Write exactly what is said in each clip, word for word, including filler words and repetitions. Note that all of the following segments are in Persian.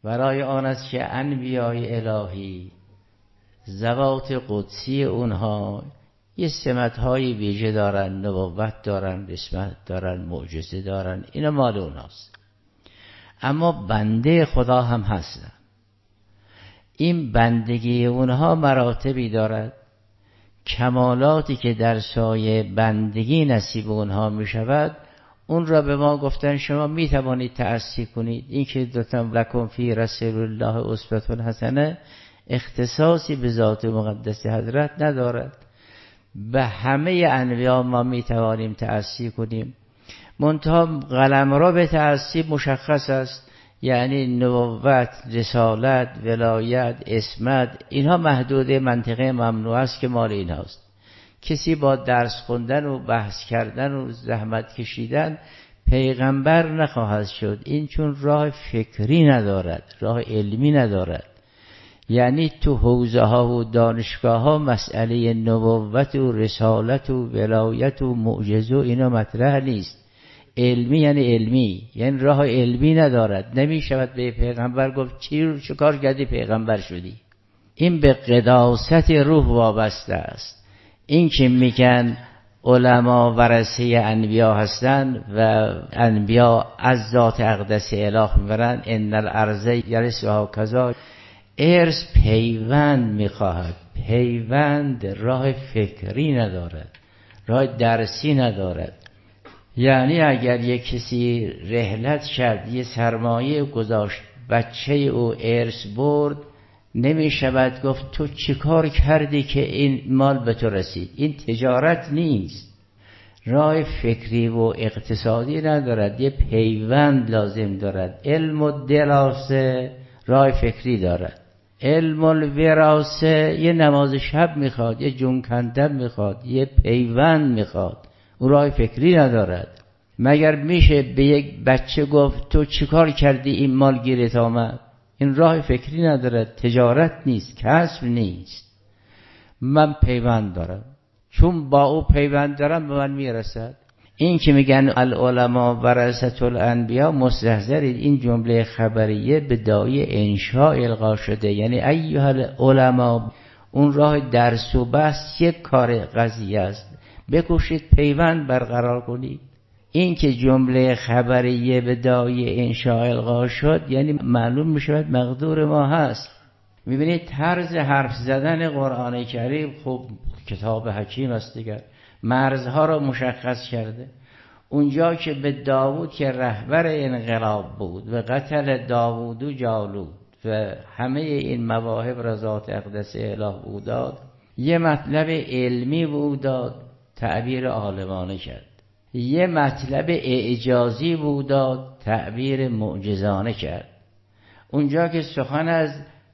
برای آن است که انبیای الهی ذوات قدسی اونها یه سمت‌های ویژه دارن، نبوت دارن، رسالت دارن، معجزه دارن، اینا مال اونهاست. اما بنده خدا هم هستن. این بندگی اونها مراتبی دارد. کمالاتی که در سایه بندگی نصیب اونها می شود، اون را به ما گفتن شما می توانید تأسی کنید. این که دوتم لکم فی رسول الله اسوة حسنه اختصاصی به ذات مقدس حضرت ندارد. به همه انبیا ما می توانیم تأسی کنیم. منتها قلمرو به تأسی مشخص است، یعنی نبوت، رسالت، ولایت، عصمت، اینها محدود منطقه ممنوع است که مال این هاست. کسی با درس خوندن و بحث کردن و زحمت کشیدن پیغمبر نخواهد شد. این چون راه فکری ندارد، راه علمی ندارد. یعنی تو حوزه ها و دانشگاه ها مسئله نبوت و رسالت و ولایت و معجزه و اینا مطرح نیست. علمی یعنی علمی، یعنی راه علمی ندارد. نمی شود به پیغمبر گفت چی چه کار کردی پیغمبر شدی. این به قداست روح وابسته است. این که میگن علما ورثه انبیا هستند و انبیا از ذات اقدس اله میبرند، ان الارض یرثها کذا، ارث پیوند میخواهد. پیوند راه فکری ندارد، راه درسی ندارد. یعنی اگر یک کسی رحلت کرد، یه سرمایه گذاشت، بچه او ارث برد، نمی شود گفت تو چی کار کردی که این مال به تو رسید. این تجارت نیست، راه فکری و اقتصادی ندارد، یه پیوند لازم دارد. علم و دراسه راه فکری دارد. علم الوراثه یه نماز شب میخواد، یه جون کندن میخواد، یه پیوند میخواد، اون راه فکری ندارد. مگر میشه به یک بچه گفت تو چیکار کردی این مال گیرت آمد؟ این راه فکری ندارد، تجارت نیست، کسب نیست. من پیوند دارم، چون با او پیوند دارم به من میرسد. این که میگن العلماء ورثة الانبیاء، مستحضرید این جمله خبریه به داعی انشاء القا شده. یعنی ایها العلماء، اون راه درس و بحث یک کار قضیه است، بکوشید پیوند برقرار کنید. این که جمله خبریه به داعی انشاء القا شد، یعنی معلوم میشود مقدور ما هست. میبینید طرز حرف زدن قرآن کریم، خب کتاب حکیم است دیگر، مرزها را مشخص کرده. اونجا که به داوود که رهبر انقلاب بود و قتل داوود و جالود و همه این مواهب را ذات اقدس اله او داد، یه مطلب علمی بود داد، تعبیر عالمانه کرد. یه مطلب اعجازی بود داد، تعبیر معجزانه کرد. اونجا که سخن از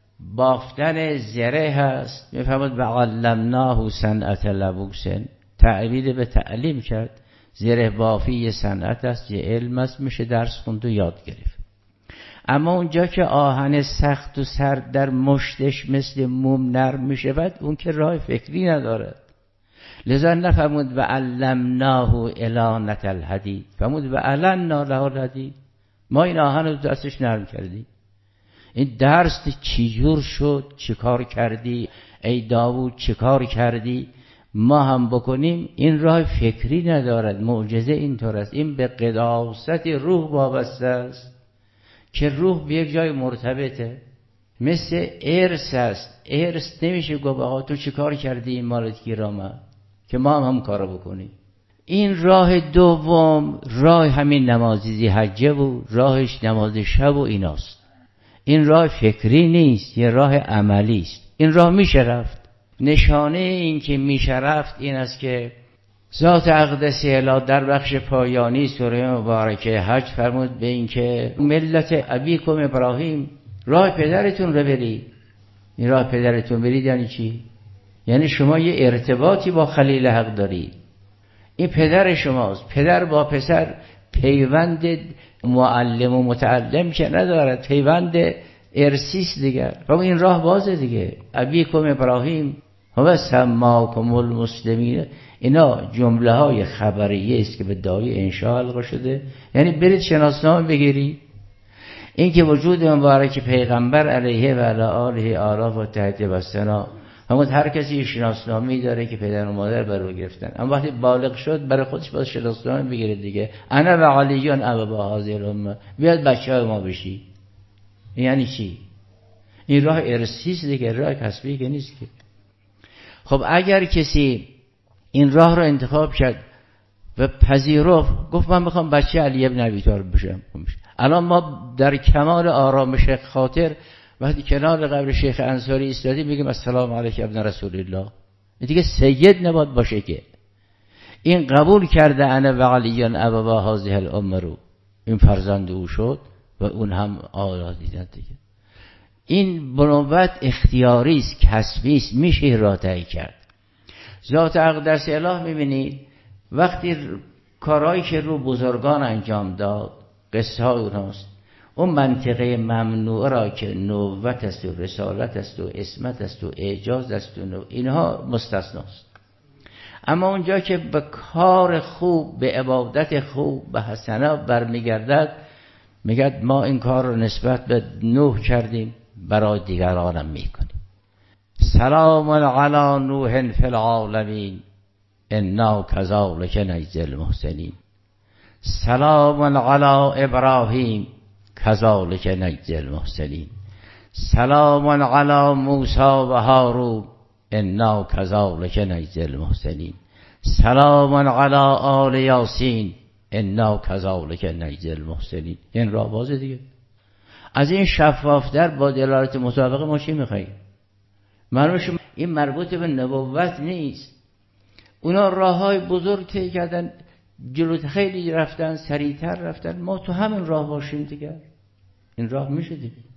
بافتن زره هست، میفهمد و علمناه صنعت لبوس، تعبیر به تعلیم کرد. زره بافی یه صنعت است، یه علم است، میشه درس خوند و یاد گرفت. اما اونجا که آهن سخت و سرد در مشتش مثل موم نرم میشود، اون که راه فکری ندارد. لذا نفهمود و علمناه الانة الحدید، فهمود و علنا له الحدید، ما این آهن رو دستش نرم کردیم. این درس چجور شد، چه کار کردی ای داوود، چه کار کردی، ما هم بکنیم. این راه فکری ندارد. معجزه اینطور است. این به قداست روح وابسته است که روح به یک جای مرتبطه، مثل ارث است. ارث نمیشه گفت آقا تو چه کار کردی این مالت گیر آمد که ما هم هم کارو بکنیم. این راه دوم راه همین نمازی حجه و راهش نماز شب و ایناست. این راه فکری نیست، یه راه عملی است. این راه میشه رفت. نشانه این که میشه رفت این است که ذات اقدس اله در بخش پایانی سوره مبارکه حج فرمود به این که ملت ابیکم ابراهیم، راه پدرتون رو برید. این راه پدرتون برید یعنی چی؟ یعنی شما یه ارتباطی با خلیل حق دارید. این پدر شماست. پدر با پسر پیوند معلم و متعلم که ندارد، پیوند ارسیس دیگر. و این راه بازه دیگه. ابیکم ابراهیم و سماکم المسلمین، اینا جمله های خبریه است که به داعی انشاء القا شده. یعنی برید شناسنامه بگیرید. این که وجود مبارک پیغمبر علیه و علی آله آلاف و تحت و سنا، همون هر کسی شناسنامه‌ای داره که پدر و مادر بر او گرفتن، اما وقتی بالغ شد برای خودش باید شناسنامه بگیره دیگه. انا و علیون ابا هذه الامه، بیاد بچه‌های ما بشی. یعنی چی؟ این راه ارثیست دیگه، راه کسبی که نیست که. خب اگر کسی این راه رو انتخاب کرد و پذیرفت، گفت من میخوام بچه علی ابن ابی طالب بشم، الان ما در کمال آرامش خاطر وقتی کنار قبر شیخ انصاری ایستادیم میگیم السلام علیک ابن رسول الله. این دیگه سید نباید باشه که. این قبول کرده انا و علیان ابوا هذه الامه رو، این فرزند او شد و اون هم آلا دیدن دیگه. این بنوبت اختیاری است، کسبی است، میشه را طی کرد. ذات اقدس اله میبینید وقتی کارهایی که رو بزرگان انجام داد، قصه های اوناست، اون منطقه ممنوع را که نبوت است و رسالت است و عصمت است و اعجاز است و اینها مستثناست. اما اونجا که به کار خوب، به عبادت خوب، به حسنا برمیگردد، میگه ما این کار رو نسبت به نوح کردیم، برای دیگرانم میکنیم. سلام علی نوح فی العالمین انا کذالک نجزی المحسنین. سلام علی ابراهیم کذالک نجزی المحسنین. سلام علی موسی و هارون انا کذالک نجزی المحسنین. سلام علی آل یاسین انا کذالک نجزی المحسنین. این راه بازه دیگه. از این شفافتر با دلالت مطابق ما چی میخواییم؟ معلومه این مربوط به نبوت نیست. اونا راه های بزرگ طی کردن، جلوت خیلی رفتن، سریعتر رفتن، ما تو همین راه باشیم دیگه. این راه میشه دیگه.